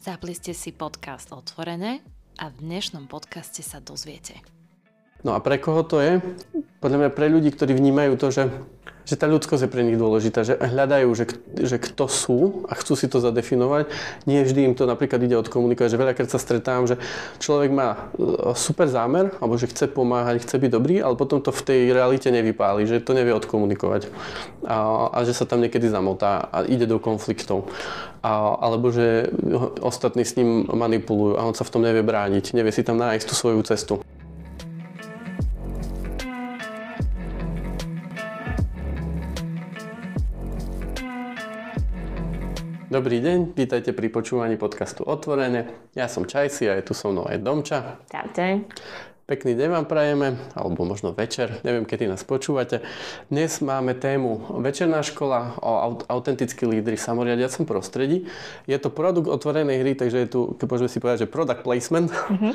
Zapli ste si podcast Otvorené a v dnešnom podcaste sa dozviete. No a pre koho to je? Podľa mňa pre ľudí, ktorí vnímajú to, že tá ľudskosť je pre nich dôležitá, že hľadajú, že kto sú a chcú si to zadefinovať. Nie vždy im to napríklad ide odkomunikovať, že veľakrát sa stretávam, že človek má super zámer, alebo že chce pomáhať, chce byť dobrý, ale potom to v tej realite nevypáli, že to nevie odkomunikovať a že sa tam niekedy zamotá a ide do konfliktov. Alebo že ostatní s ním manipulujú a on sa v tom nevie brániť, nevie si tam nájsť tú svoju cestu. Dobrý deň, vítajte pri počúvaní podcastu Otvorené. Ja som Čajsi a je tu so mnou aj Domča. Čaute. Pekný deň vám prajeme, alebo možno večer, neviem, kedy nás počúvate. Dnes máme tému Večerná škola o autentickí lídri v samoriadiacom prostredí. Je to produkt otvorenej hry, takže je tu, môžeme si povedať, že product placement.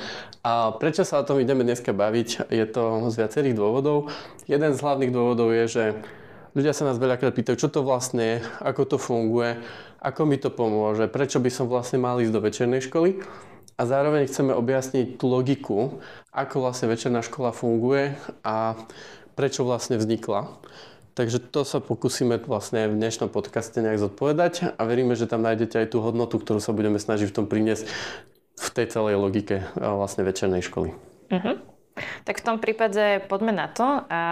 A prečo sa o tom ideme dneska baviť? Je to z viacerých dôvodov. Jeden z hlavných dôvodov je, že ľudia sa nás veľakrát pýtajú, čo to vlastne je, ako to funguje, ako mi to pomôže, prečo by som vlastne mal ísť do večernej školy. A zároveň chceme objasniť tú logiku, ako vlastne večerná škola funguje a prečo vlastne vznikla. Takže to sa pokúsime vlastne v dnešnom podcaste nejak zodpovedať a veríme, že tam nájdete aj tú hodnotu, ktorú sa budeme snažiť v tom priniesť v tej celej logike vlastne večernej školy. Tak v tom prípade poďme na to a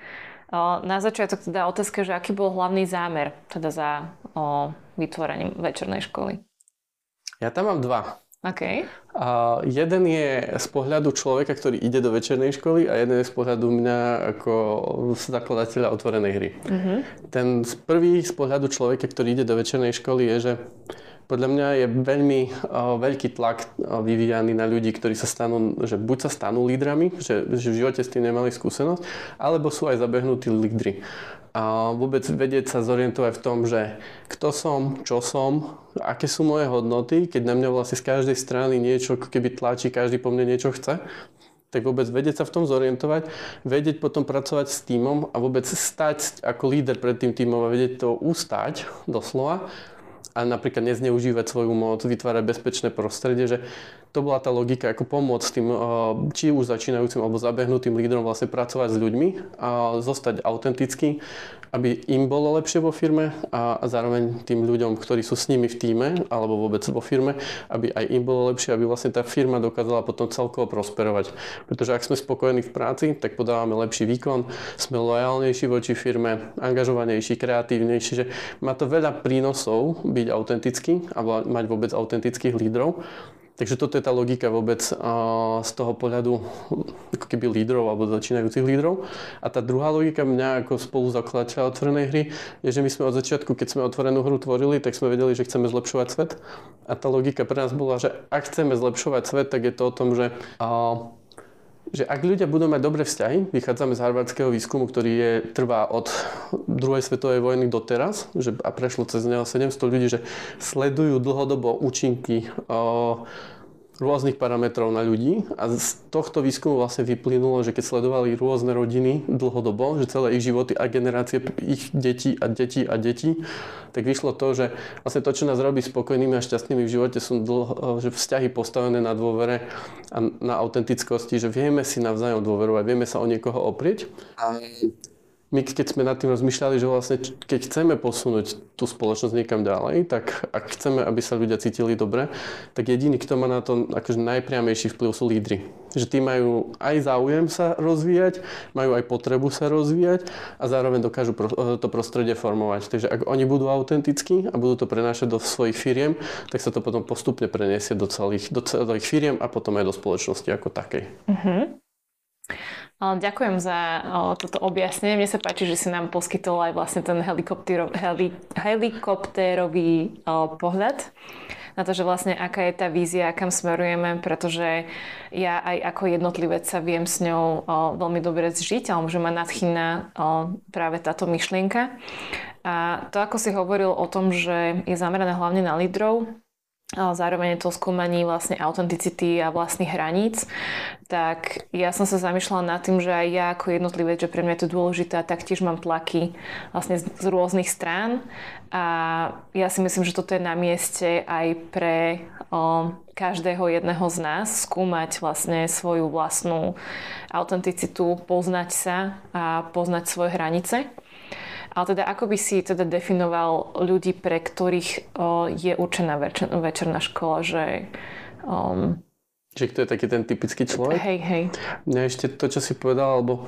na začiatok teda otázka, že aký bol hlavný zámer teda za vytvorením večernej školy? Ja tam mám dva. Okay. Jeden je z pohľadu človeka, ktorý ide do večernej školy a jeden je z pohľadu mňa ako zakladateľa otvorenej hry. Ten prvý z pohľadu človeka, ktorý ide do večernej školy je, že podľa mňa je veľmi veľký tlak vyvíjaný na ľudí, ktorí sa stanú, že buď sa stanú lídrami, že v živote s tým nemali skúsenosť, alebo sú aj zabehnutí lídri. A vôbec vedieť sa zorientovať v tom, že kto som, čo som, aké sú moje hodnoty, keď na mňa vlastne z každej strany niečo, keby tlačí, každý po mne niečo chce, tak vôbec vedieť sa v tom zorientovať, vedieť potom pracovať s tímom a vôbec stať ako líder pred tým tímom a vedieť to ustáť doslova a napríklad nezneužívať svoju moc, vytvárať bezpečné prostredie, že to bola tá logika, ako pomôcť tým, či už začínajúcim alebo zabehnutým lídrom vlastne pracovať s ľuďmi a zostať autentický, aby im bolo lepšie vo firme a zároveň tým ľuďom, ktorí sú s nimi v tíme alebo vôbec vo firme, aby aj im bolo lepšie, aby vlastne tá firma dokázala potom celkovo prosperovať. Pretože ak sme spokojní v práci, tak podávame lepší výkon, sme lojálnejší voči firme, angažovanejší, kreatívnejší, že má to veľa prínosov byť autentický a mať vôbec autentických lídrov. Takže toto je tá logika vôbec z toho pohľadu ako keby lídrov alebo začínajúcich lídrov. A tá druhá logika mňa ako spoluzakladateľa otvorenej hry je, že my sme od začiatku, keď sme otvorenú hru tvorili, tak sme vedeli, že chceme zlepšovať svet. A tá logika pre nás bola, že ak chceme zlepšovať svet, tak je to o tom, že ak ľudia budú mať dobré vzťahy, vychádzame z harvardského výskumu, ktorý trvá od druhej svetovej vojny doteraz, a prešlo cez neho 700 ľudí, že sledujú dlhodobo účinky rôznych parametrov na ľudí a z tohto výskumu vlastne vyplynulo, že keď sledovali rôzne rodiny dlhodobo, že celé ich životy a generácie ich detí a detí a detí, tak vyšlo to, že vlastne to, čo nás robí spokojnými a šťastnými v živote, sú že vzťahy postavené na dôvere a na autentickosti, že vieme si navzájom dôverovať, vieme sa o niekoho oprieť. A my keď sme nad tým rozmýšľali, že vlastne keď chceme posunúť tú spoločnosť niekam ďalej, tak ak chceme, aby sa ľudia cítili dobre, tak jediný, kto má na to akože najpriamejší vplyv, sú lídri. Že tí majú aj záujem sa rozvíjať, majú aj potrebu sa rozvíjať a zároveň dokážu to prostredie formovať. Takže ak oni budú autentickí a budú to prenášať do svojich firiem, tak sa to potom postupne preniesie do celých firiem a potom aj do spoločnosti ako takej. Ďakujem za toto objasnenie. Mne sa páči, že si nám poskytol aj vlastne ten helikoptérový pohľad na to, že vlastne aká je tá vízia, kam smerujeme, pretože ja aj ako jednotlivec sa viem s ňou veľmi dobre zžiť, ale že ma nadchýna práve táto myšlienka. A to, ako si hovoril o tom, že je zamerané hlavne na lídrov, zároveň to skúmaní vlastne autenticity a vlastných hraníc, tak ja som sa zamýšľala nad tým, že aj ja ako jednotlivec, že pre mňa je to dôležité a taktiež mám tlaky vlastne z rôznych strán a ja si myslím, že toto je na mieste aj pre každého jedného z nás skúmať vlastne svoju vlastnú autenticitu, poznať sa a poznať svoje hranice. Ale teda ako by si teda definoval ľudí, pre ktorých je určená večerná škola, že... Že kto je taký ten typický človek? Hej. Mňa ešte to, čo si povedal, alebo...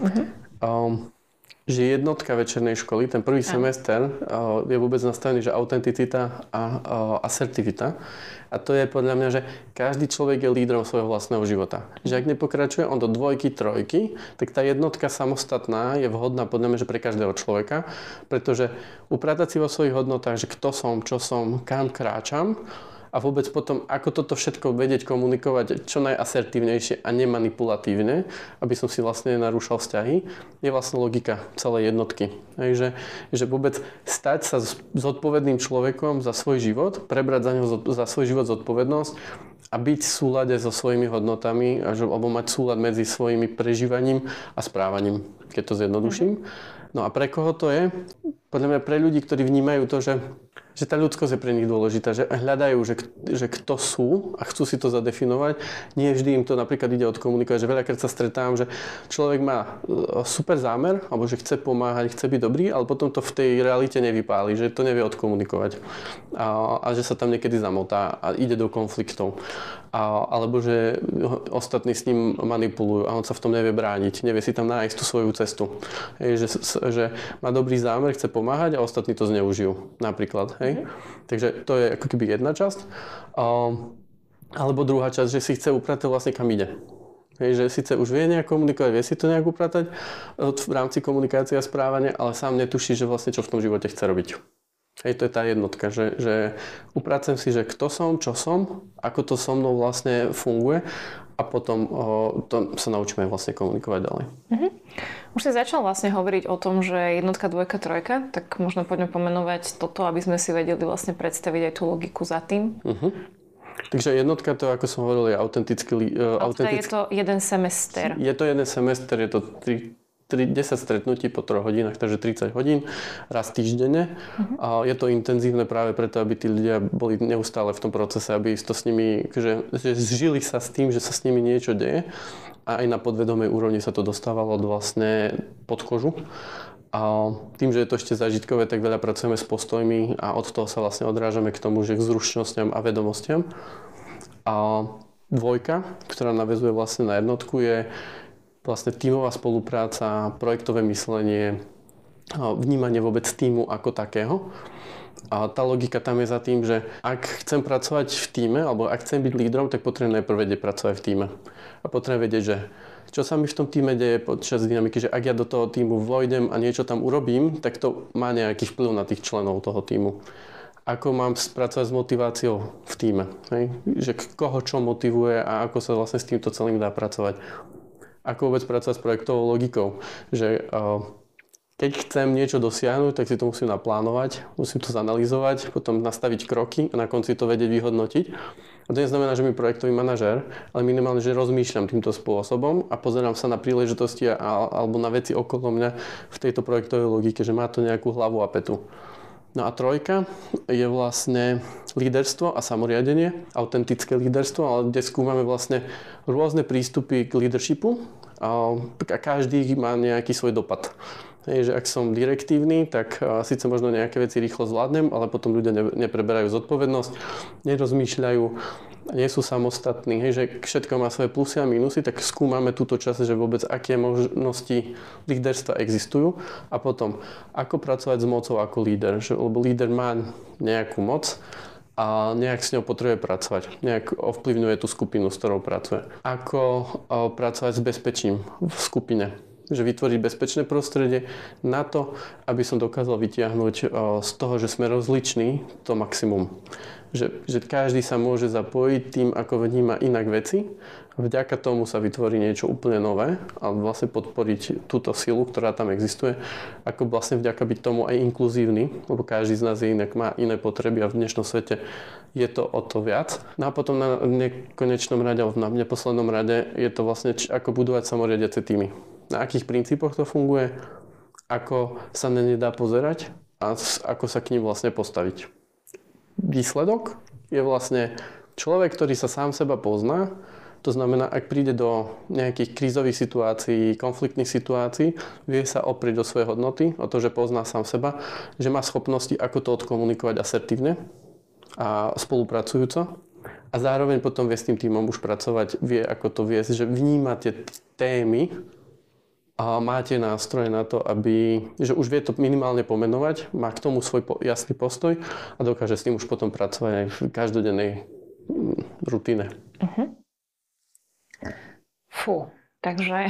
že jednotka večernej školy, ten prvý semester je vôbec nastavený, že autenticita a asertivita. A to je podľa mňa, že každý človek je lídrom svojho vlastného života. Že ak nepokračuje on do 2, 3, tak tá jednotka samostatná je vhodná podľa mňa, že pre každého človeka, pretože upratať si vo svojich hodnotách, že kto som, čo som, kam kráčam, a vôbec potom, ako toto všetko vedieť komunikovať čo najasertívnejšie a nemanipulatívne, aby som si vlastne nenarúšal vzťahy, je vlastne logika celej jednotky. Hej, že vôbec stať sa zodpovedným človekom za svoj život, prebrať za svoj život zodpovednosť a byť v súlade so svojimi hodnotami, alebo mať súlad medzi svojimi prežívaním a správaním, keď to zjednoduším. No a pre koho to je? Podľa mňa pre ľudí, ktorí vnímajú to, že tá ľudskosť je pre nich dôležitá, že hľadajú, že kto sú a chcú si to zadefinovať. Nie vždy im to napríklad ide odkomunikovať, že veľakrát sa stretávam, že človek má super zámer, alebo že chce pomáhať, chce byť dobrý, ale potom to v tej realite nevypáli, že to nevie odkomunikovať. A že sa tam niekedy zamotá a ide do konfliktov. Alebo že ostatní s ním manipulujú a on sa v tom nevie brániť, nevie si tam nájsť tú svoju cestu. Že má dobrý zámer, chce pomáhať a ostatní to zneužijú napríklad. Hej? Takže to je ako keby jedna časť. Alebo druhá časť, že si chce upratať vlastne kam ide. Hej, že síce už vie nejak komunikovať, vie si to nejak upratať v rámci komunikácie a správania, ale sám netuší, že vlastne čo v tom živote chce robiť. Hej, to je tá jednotka, že upracujem si, že kto som, čo som, ako to so mnou vlastne funguje a potom to sa naučíme vlastne komunikovať ďalej. Už si začal vlastne hovoriť o tom, že jednotka, dvojka, trojka, tak možno poďme pomenovať toto, aby sme si vedeli vlastne predstaviť aj tú logiku za tým. Takže jednotka, to ako som hovoril, je autentický. Je to jeden semester. Je to jeden semester, je to 10 stretnutí po 3 hodinách, takže 30 hodín raz týždenne. A je to intenzívne práve preto, aby tí ľudia boli neustále v tom procese, aby to s nimi, že zžili sa s tým, že sa s nimi niečo deje. A aj na podvedomej úrovni sa to dostávalo vlastne pod kožu. A tým, že je to ešte zážitkové, tak veľa pracujeme s postojmi a od toho sa vlastne odrážame k tomu, že k zručnostiam a vedomostiam. A dvojka, ktorá naväzuje vlastne na jednotku, je vlastne tímová spolupráca, projektové myslenie, vnímanie vôbec tímu ako takého. A tá logika tam je za tým, že ak chcem pracovať v tíme, alebo ak chcem byť lídrom, tak potrebujem najprv vedieť pracovať v tíme. A potrebujem vedieť, že čo sa mi v tom tíme deje počas dynamiky, že ak ja do toho tímu vojdem a niečo tam urobím, tak to má nejaký vplyv na tých členov toho tímu. Ako mám spracovať s motiváciou v tíme. Hej? Že koho čo motivuje a ako sa vlastne s týmto celým dá pracovať. Ako vôbec pracovať s projektovou logikou. Že keď chcem niečo dosiahnuť, tak si to musím naplánovať, musím to zanalyzovať, potom nastaviť kroky a na konci to vedieť vyhodnotiť. A to neznamená, že mi projektový manažér, ale minimálne, že rozmýšľam týmto spôsobom a pozerám sa na príležitosti alebo na veci okolo mňa v tejto projektovej logike, že má to nejakú hlavu a petu. No a trojka je vlastne líderstvo a samoriadenie, autentické líderstvo, ale kde skúmame vlastne rôzne prístupy k leadershipu a každý má nejaký svoj dopad. Hej, že ak som direktívny, tak síce možno nejaké veci rýchlo zvládnem, ale potom ľudia nepreberajú zodpovednosť, nerozmýšľajú, nie sú samostatní. Hej, že všetko má svoje plusy a minusy, tak skúmame túto časť, že vôbec aké možnosti líderstva existujú a potom ako pracovať s mocou ako líder. Lebo líder má nejakú moc a nejak s ňou potrebuje pracovať. Nejak ovplyvňuje tú skupinu, s ktorou pracuje. Ako pracovať s bezpečím v skupine. že vytvoriť bezpečné prostredie na to, aby som dokázal vytiahnuť z toho, že sme rozliční, to maximum. Že každý sa môže zapojiť tým, ako vníma inak veci. Vďaka tomu sa vytvorí niečo úplne nové a vlastne podporiť túto silu, ktorá tam existuje. Ako vlastne vďaka byť tomu aj inkluzívny, lebo každý z nás inak má iné potreby a v dnešnom svete je to o to viac. No a potom na nekonečnom rade, alebo na neposlednom rade je to vlastne ako budovať samoriadiace týmy. Na akých princípoch to funguje, ako sa na ne dá pozerať a ako sa k ním vlastne postaviť. Výsledok je vlastne človek, ktorý sa sám seba pozná. To znamená, ak príde do nejakých krízových situácií, konfliktných situácií, vie sa oprieť o svoje hodnoty, o to, že pozná sám seba, že má schopnosti, ako to odkomunikovať asertívne a spolupracujúco. A zároveň potom vie s tým tímom už pracovať, vie, ako to viesť, že vníma tie témy a máte nástroje na to, že už vie to minimálne pomenovať, má k tomu svoj jasný postoj a dokáže s tým už potom pracovať aj v každodennej rutine. Uh-huh. Fú, takže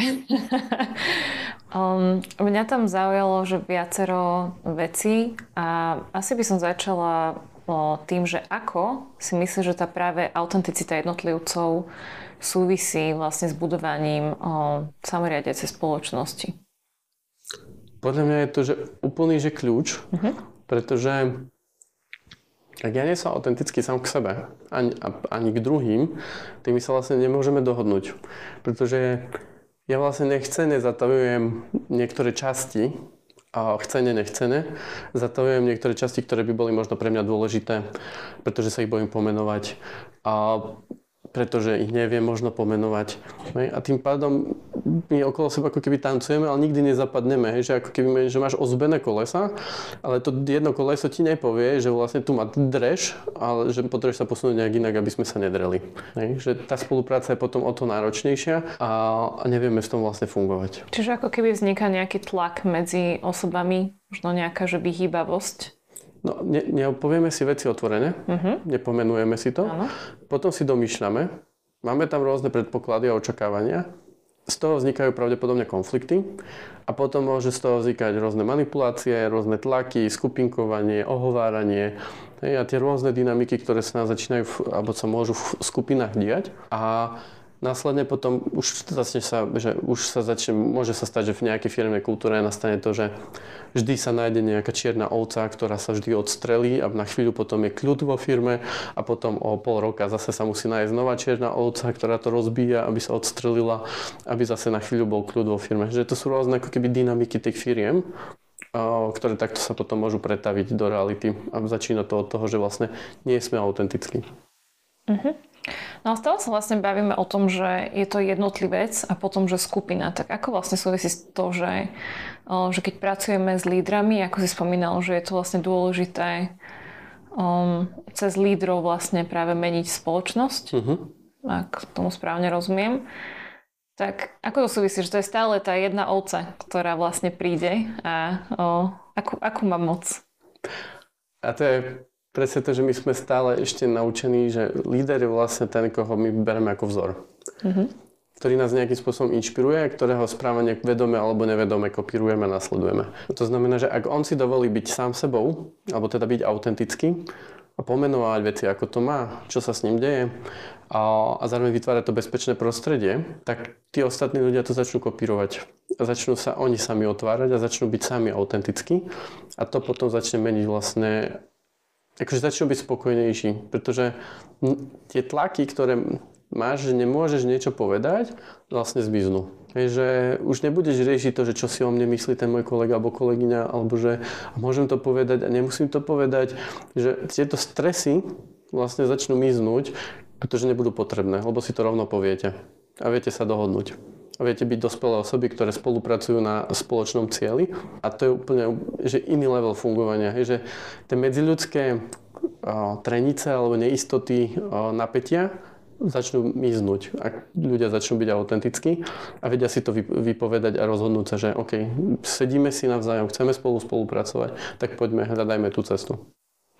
mňa tam zaujalo, že viacero vecí a asi by som začala tým, že ako si myslíš, že tá práve autenticita jednotlivcov súvisí vlastne s budovaním samoriadiacej spoločnosti? Podľa mňa je to, že úplný kľúč, pretože ak ja nie som autentický sám k sebe, ani k druhým, tými sa vlastne nemôžeme dohodnúť. Pretože ja vlastne nechcene zatavujem niektoré časti, chcene, nechcene, zatavujem niektoré časti, ktoré by boli možno pre mňa dôležité, pretože sa ich bojím pomenovať. Pretože ich neviem možno pomenovať. A tým pádom my okolo seba ako keby tancujeme, ale nikdy nezapadneme. Že ako keby že máš ozbené kolesa, ale to jedno koleso ti nepovie, že vlastne tu má dreš, ale že potrebuješ sa posunúť nejak inak, aby sme sa nedreli. Že tá spolupráca je potom o to náročnejšia a nevieme s tom vlastne fungovať. Čiže ako keby vzniká nejaký tlak medzi osobami, možno nejaká vyhýbavosť. No, nepovieme si veci otvorene, nepomenujeme si to, potom si domýšľame, máme tam rôzne predpoklady a očakávania, z toho vznikajú pravdepodobne konflikty a potom môže z toho vznikať rôzne manipulácie, rôzne tlaky, skupinkovanie, ohováranie a tie rôzne dynamiky, ktoré sa nás začínajú alebo sa môžu v skupinách diať a následne potom môže sa stať, že v nejakej firmnej kultúre nastane to, že vždy sa nájde nejaká čierna ovca, ktorá sa vždy odstrelí a na chvíľu potom je kľud vo firme a potom o pol roka zase sa musí nájsť nová čierna ovca, ktorá to rozbíja, aby sa odstrelila, aby zase na chvíľu bol kľud vo firme. Že to sú rôzne ako keby dynamiky tých firiem, ktoré takto sa potom môžu pretaviť do reality a začína to od toho, že vlastne nie sme autentickí. No a stále sa vlastne bavíme o tom, že je to jednotlivec a potom, že skupina. Tak ako vlastne súvisí to, že keď pracujeme s lídrami, ako si spomínal, že je to vlastne dôležité cez lídrov vlastne práve meniť spoločnosť, ak tomu správne rozumiem. Tak ako to súvisí, že to je stále tá jedna ovca, ktorá vlastne príde a akú má moc? A to je presne to, že my sme stále ešte naučení, že líder je vlastne ten, koho my bereme ako vzor. Ktorý nás nejakým spôsobom inšpiruje, ktorého správanie vedome alebo nevedome kopírujeme a nasledujeme. To znamená, že ak on si dovolí byť sám sebou, alebo teda byť autentický a pomenovať veci, ako to má, čo sa s ním deje a zároveň vytvárať to bezpečné prostredie, tak tí ostatní ľudia to začnú kopírovať. A začnú sa oni sami otvárať a začnú byť sami autentickí a to potom začne meniť vlastne. Takže začnú byť spokojnejší, pretože tie tlaky, ktoré máš, že nemôžeš niečo povedať, vlastne zmiznú. Že už nebudeš riešiť to, že čo si o mne myslí ten môj kolega alebo kolegyňa, alebo že môžem to povedať a nemusím to povedať. Že tieto stresy vlastne začnú miznúť, pretože nebudú potrebné, lebo si to rovno poviete a viete sa dohodnúť. A viete byť dospelé osoby, ktoré spolupracujú na spoločnom cieli. A to je úplne iný level fungovania. Že tie medziľudské trenice alebo neistoty, napätia začnú miznúť. Ak ľudia začnú byť autentickí a vedia si to vypovedať a rozhodnúť sa, že OK, sedíme si navzájom, chceme spolupracovať, tak poďme, hľadajme tú cestu.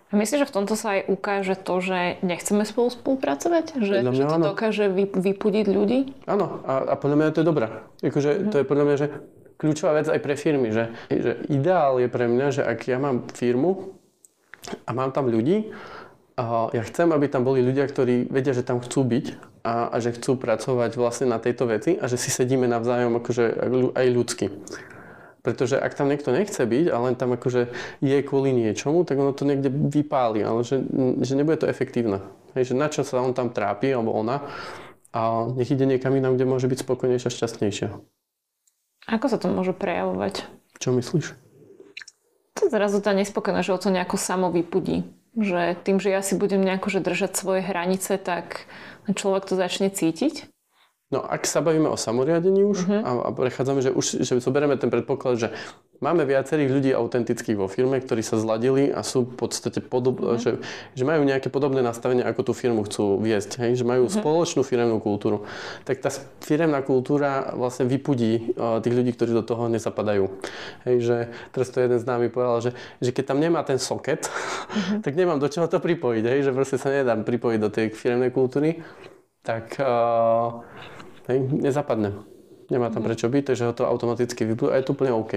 A myslíš, že v tomto sa aj ukáže to, že nechceme spolu spolupracovať? Že to dokáže vypudiť ľudí? Áno, a podľa mňa to je dobré. To je podľa mňa, že kľúčová vec aj pre firmy, že ideál je pre mňa, že ak ja mám firmu a mám tam ľudí, a ja chcem, aby tam boli ľudia, ktorí vedia, že tam chcú byť a že chcú pracovať vlastne na tejto veci a že si sedíme navzájom akože aj ľudsky. Pretože ak tam niekto nechce byť a len tam akože je kvôli niečomu, tak ono to niekde vypáli, ale že nebude to efektívne. Hej, že na čo sa on tam trápi, alebo ona, a nech ide niekam inám, kde môže byť spokojnejšia a šťastnejšia. Ako sa to môže prejavovať? Čo myslíš? To zrazu tá nespokojnosť, že o to nejako samo vypudí. Že tým, že ja si budem nejako držať svoje hranice, tak človek to začne cítiť. No ak sa bavíme o samoriadení už a prechádzame, že zoberieme ten predpoklad, že máme viacerých ľudí autentických vo firme, ktorí sa zladili a sú v podstate že majú nejaké podobné nastavenie, ako tú firmu chcú viesť, hej? Že majú spoločnú firemnú kultúru. Tak tá firemná kultúra vlastne vypudí tých ľudí, ktorí do toho nezapadajú. Hej? Že teraz to jeden z nami povedal, že keď tam nemá ten socket, tak nemám do čoho to pripojiť, hej? Že proste sa nedám pripojiť do tej firemnej kultúry, tak nezapadne. Nemá tam prečo byť, takže ho to automaticky vypúšťa a je to úplne OK.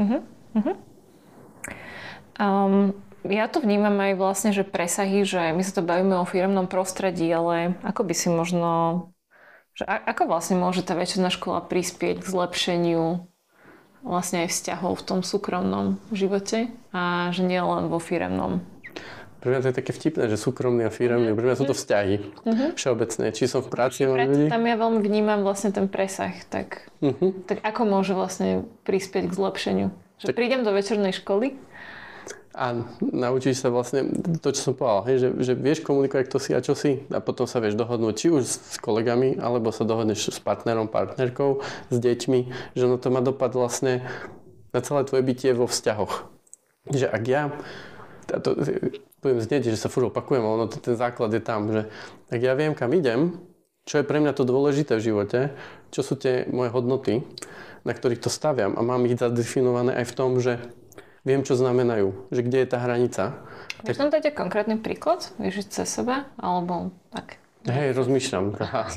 Ja to vnímam aj vlastne, že presahy, že my sa to bavíme o firemnom prostredí, ale ako by si možno, že ako vlastne môže tá večerná škola prispieť k zlepšeniu vlastne aj vzťahov v tom súkromnom živote a že nie len vo firemnom? Pre mňa to je také vtipné, že súkromný a firemný. Pre mňa sú to vzťahy všeobecné. Či som v práci, mám ľudí. Tam ja veľmi vnímam vlastne ten presah. Tak ako môže vlastne prispieť k zlepšeniu? Že prídem do večernej školy a naučíš sa vlastne to, čo som povedal. Hej, že vieš komunikovať, kto si a čo si. A potom sa vieš dohodnúť či už s kolegami, alebo sa dohodneš s partnerom, partnerkou, s deťmi. Že to má dopad vlastne na celé tvoje bytie vo vzťahoch. Že ak ja budem znieť, že sa furt opakujem, ale ten základ je tam, že ak ja viem, kam idem, čo je pre mňa to dôležité v živote, čo sú tie moje hodnoty, na ktorých to staviam a mám ich zadefinované aj v tom, že viem, čo znamenajú, že kde je tá hranica. Vieš nám dať konkrétny príklad? Vieš ísť cez seba? Alebo tak? Hej, rozmýšľam.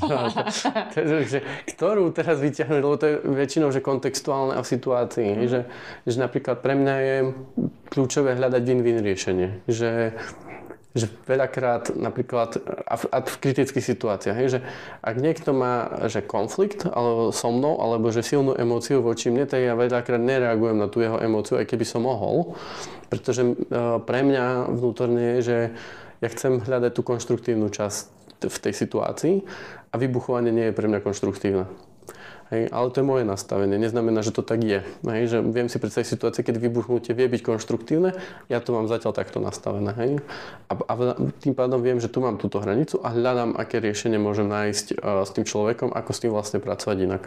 Ktorú teraz vyťahnuť, lebo to je väčšinou že kontextuálne a v situácii. Že napríklad pre mňa je kľúčové hľadať win-win riešenie. Že veľakrát napríklad a v kritických situáciách, že ak niekto má že konflikt alebo so mnou, alebo že silnú emóciu voči mne, tak ja veľakrát nereagujem na tú jeho emóciu, aj keby som mohol. Pretože pre mňa vnútorne je, že ja chcem hľadať tú konštruktívnu časť v tej situácii a vybuchovanie nie je pre mňa konštruktívne. Hej, ale to je moje nastavenie, neznamená, že to tak je. Hej, že viem si predstaviť situácie, keď vybuchnutie vie byť konštruktívne, ja to mám zatiaľ takto nastavené. Hej? A tým pádom viem, že tu mám túto hranicu a hľadám, aké riešenie môžem nájsť s tým človekom, ako s tým vlastne pracovať inak.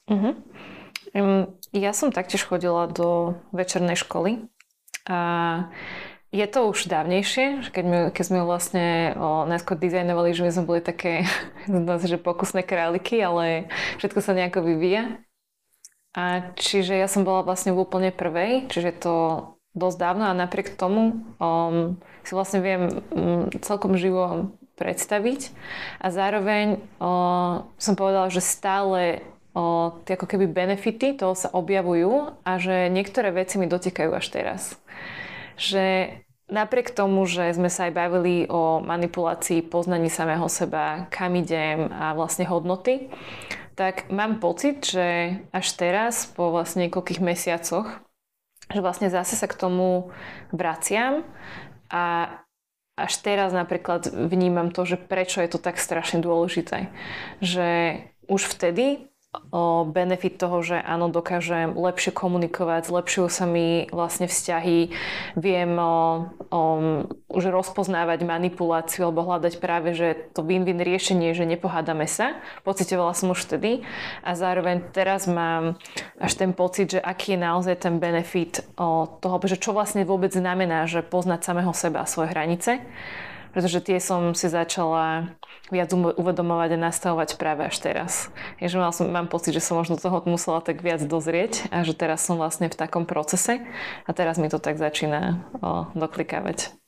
Ja som taktiež chodila do večernej školy a je to už dávnejšie, že keď sme vlastne najskôr dizajnovali, že my sme boli také že pokusné králiky, ale všetko sa nejako vyvíja. A čiže ja som bola vlastne v úplne prvej, čiže je to dosť dávno a napriek tomu si vlastne viem celkom živo predstaviť. A zároveň som povedala, že stále tie ako keby benefity toho sa objavujú a že niektoré veci mi dotýkajú až teraz. Že napriek tomu, že sme sa aj bavili o manipulácii, poznaní samého seba, kam idem a vlastne hodnoty, tak mám pocit, že až teraz, po vlastne niekoľkých mesiacoch, že vlastne zase sa k tomu vraciam a až teraz napríklad vnímam to, že prečo je to tak strašne dôležité. Že už vtedy benefit toho, že áno, dokážem lepšie komunikovať, zlepšujú sa mi vlastne vzťahy, viem už rozpoznávať manipuláciu alebo hľadať práve, že to win-win riešenie, že nepohádame sa, pocitovala som už vtedy a zároveň teraz mám až ten pocit, že aký je naozaj ten benefit toho, že čo vlastne vôbec znamená, že poznať samého seba a svoje hranice. Pretože tie som si začala viac uvedomovať a nastavovať práve až teraz. Takže mám pocit, že som možno toho musela tak viac dozrieť a že teraz som vlastne v takom procese a teraz mi to tak začína doklikávať.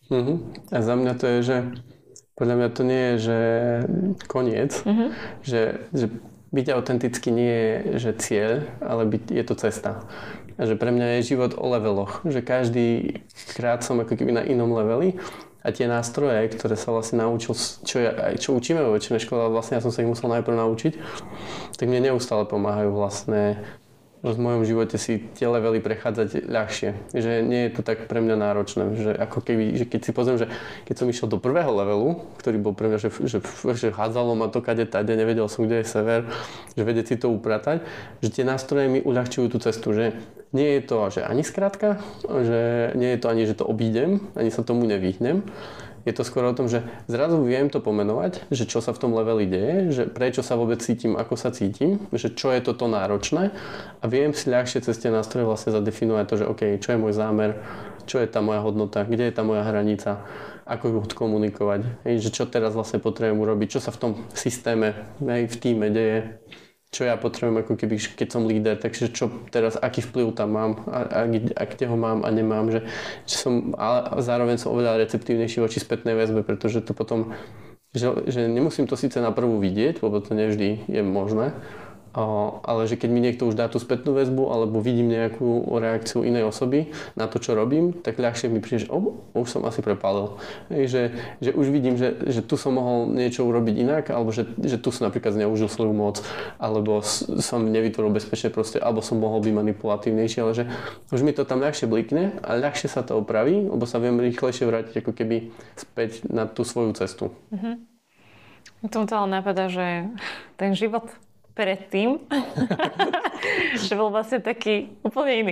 A za mňa to je, že podľa mňa to nie je, že koniec, že byť autentický nie je, že cieľ, ale je to cesta. A že pre mňa je život o leveloch, že každý krát som ako keby na inom leveli a tie nástroje, ktoré sa vlastne naučil, čo učíme vo väčšinej škole, ale vlastne ja som sa ich musel najprv naučiť, tak mne neustále pomáhajú vlastne v mojom živote si tie levely prechádzať ľahšie. Že nie je to tak pre mňa náročné. Že ako keby, že keď si pozriem, že keď som išiel do prvého levelu, ktorý bol pre mňa, že hádzalo ma to kade tade, nevedel som, kde je sever, že vedieť si to upratať, že tie nástroje mi uľahčujú tú cestu, že nie je to, že ani skrátka, že nie je to ani, že to obídem, ani sa tomu nevyhnem. Je to skôr o tom, že zrazu viem to pomenovať, že čo sa v tom leveli deje, že prečo sa vôbec cítim, ako sa cítim, že čo je toto náročné a viem si ľahšie cez tie nástroje vlastne zadefinovať to, že OK, čo je môj zámer, čo je tá moja hodnota, kde je tá moja hranica, ako ju komunikovať, že čo teraz vlastne potrebujem urobiť, čo sa v tom systéme, v tíme deje. Čo ja potrebujem, ako keby, keď som líder, takže čo teraz, aký vplyv tam mám a kde ho mám a nemám, že som, ale zároveň som oveľa receptívnejší voči spätnej väzbe, pretože to potom, že nemusím to síce na prvú vidieť, lebo to nevždy je možné, ale že keď mi niekto už dá tú spätnú väzbu alebo vidím nejakú reakciu inej osoby na to, čo robím, tak ľahšie mi príde, že už som asi prepálil. Že už vidím, že tu som mohol niečo urobiť inak, alebo že tu som napríklad zneužil svoju moc, alebo som nevytvoril bezpečné prostredie, alebo som mohol byť manipulatívnejší, ale že už mi to tam ľahšie blikne a ľahšie sa to opraví, lebo sa viem rýchlejšie vrátiť ako keby späť na tú svoju cestu. Tomu to ale napadá, že ten život predtým, že bol vlastne taký úplne iný.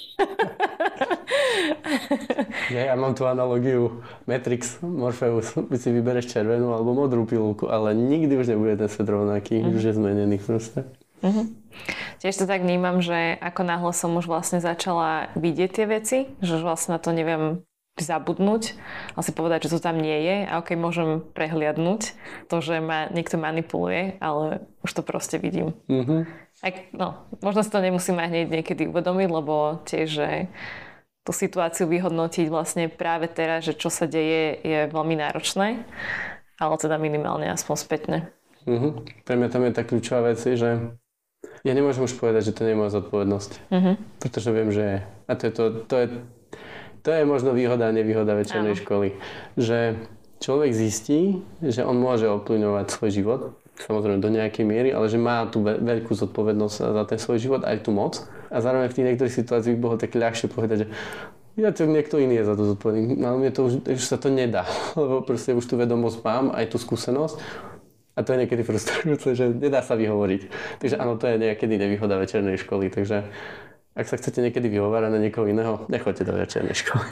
Ja mám tú analogiu Matrix, Morpheus, si vybereš červenú alebo modrú pilulku, ale nikdy už nebude ten svet rovnaký, už je zmenený proste. Tiež to tak vnímam, že ako náhle som už vlastne začala vidieť tie veci, že vlastne na to neviem zabudnúť a si povedať, že to tam nie je a ok, môžem prehliadnúť to, že ma niekto manipuluje, ale už to proste vidím. Možno si to nemusím aj hneď niekedy uvedomiť, lebo tiež, že tú situáciu vyhodnotiť vlastne práve teraz, že čo sa deje, je veľmi náročné, ale teda minimálne aspoň spätne. Pre mňa tam je tá kľúčová vec, že ja nemôžem už povedať, že to nie je moja zodpovednosť, pretože viem, že je. A to je možno výhoda a nevýhoda večernej školy. Že človek zistí, že on môže ovplyvňovať svoj život, samozrejme do nejakej miery, ale že má tú veľkú zodpovednosť za ten svoj život, aj tú moc. A zároveň v tých niektorých situáciách by bolo tak ľahšie povedať, že niekto iný je za to zodpovedný. Ale mne to už sa to nedá, lebo proste už tú vedomosť mám, aj tú skúsenosť. A to je niekedy frustrujúce, že nedá sa vyhovoriť. Takže áno, to je niekedy nevýhoda večernej školy, takže ak sa chcete niekedy vyhovárať na niekoho iného, nechoďte do večernej školy.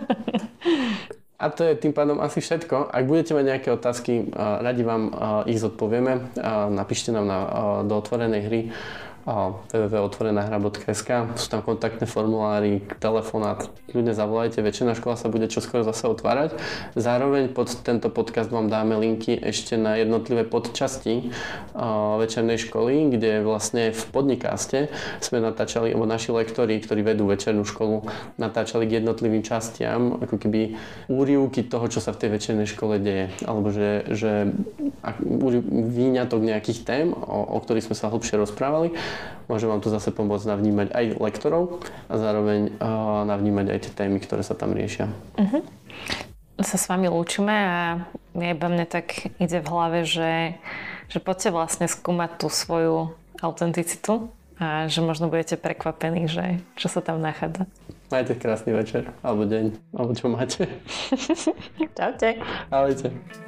A to je tým pádom asi všetko. Ak budete mať nejaké otázky, radi vám ich zodpovieme. Napíšte nám do otvorenej hry www.otvorenahra.sk. Sú tam kontaktné formuláry, telefonát. Ľudia zavolajte, večerná škola sa bude čoskoro zase otvárať. Zároveň pod tento podcast vám dáme linky ešte na jednotlivé podčasti večernej školy, kde vlastne v podcaste sme natáčali, alebo naši lektori, ktorí vedú večernú školu, natáčali k jednotlivým častiam, ako keby úryvky toho, čo sa v tej večernej škole deje. Alebo že výňatok nejakých tém, o ktorých sme sa hlbšie rozprávali. Môžem vám tu zase pomôcť navnímať aj lektorov a zároveň navnímať aj tie témy, ktoré sa tam riešia. Sa s vami lúčime a mne tak ide v hlave, že poďte vlastne skúmať tú svoju autenticitu a že možno budete prekvapení, že čo sa tam nachádza. Majte krásny večer, alebo deň, alebo čo máte. Čaute. Ahojte.